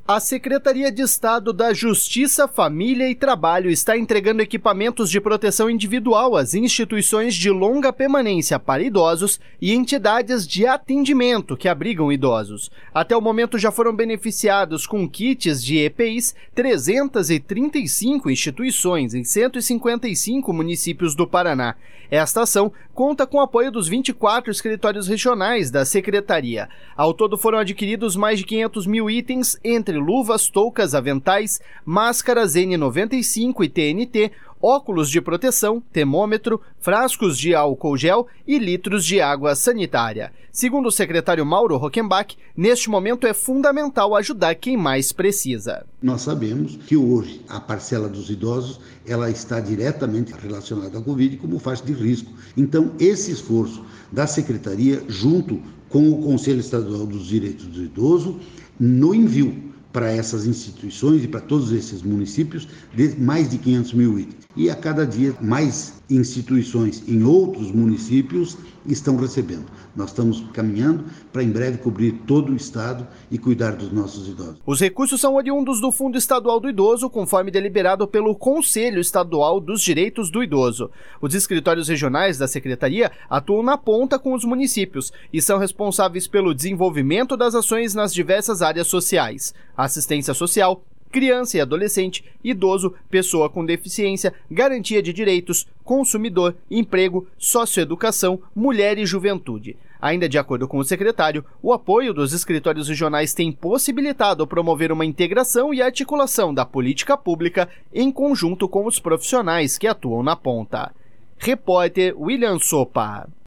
A Secretaria de Estado da Justiça, Família e Trabalho está entregando equipamentos de proteção individual às instituições de longa permanência para idosos e entidades de atendimento que abrigam idosos. Até o momento já foram beneficiados com kits de EPIs 335 instituições em 155 municípios do Paraná. Esta ação conta com o apoio dos 24 escritórios regionais da Secretaria. Ao todo foram adquiridos mais de 500 mil itens, entre luvas, toucas, aventais, máscaras N95 e TNT, óculos de proteção, termômetro, frascos de álcool gel e litros de água sanitária. Segundo o secretário Mauro Rockenbach, neste momento é fundamental ajudar quem mais precisa. Nós sabemos que hoje a parcela dos idosos ela está diretamente relacionada à Covid como faixa de risco. Então, esse esforço da Secretaria, junto com o Conselho Estadual dos Direitos do Idoso, no envio para essas instituições e para todos esses municípios, de mais de 500 mil itens. E a cada dia, mais instituições em outros municípios estão recebendo. Nós estamos caminhando para em breve cobrir todo o estado e cuidar dos nossos idosos. Os recursos são oriundos do Fundo Estadual do Idoso, conforme deliberado pelo Conselho Estadual dos Direitos do Idoso. Os escritórios regionais da Secretaria atuam na ponta com os municípios e são responsáveis pelo desenvolvimento das ações nas diversas áreas sociais: assistência social, criança e adolescente, idoso, pessoa com deficiência, garantia de direitos, consumidor, emprego, socioeducação, mulher e juventude. Ainda de acordo com o secretário, o apoio dos escritórios regionais tem possibilitado promover uma integração e articulação da política pública em conjunto com os profissionais que atuam na ponta. Repórter William Sopa.